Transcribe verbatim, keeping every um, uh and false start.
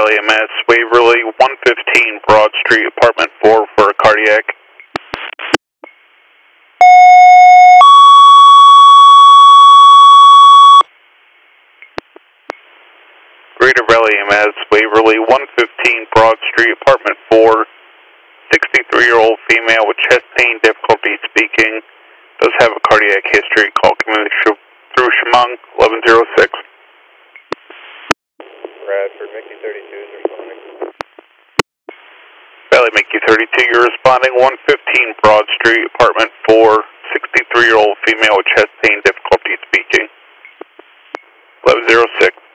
Valley M S, Waverly, one fifteen Broad Street, apartment four for a cardiac. Greater Valley M S, Waverly, one fifteen Broad Street, apartment four, sixty-three-year-old female with chest pain, difficulty speaking, does have a cardiac history, call community through Chemung, eleven oh six. Bradford, Mickey thirty-two is responding. Valley Mickey thirty-two, you're responding, one fifteen Broad Street, apartment four, sixty-three-year-old female with chest pain, difficulty speaking, eleven oh six.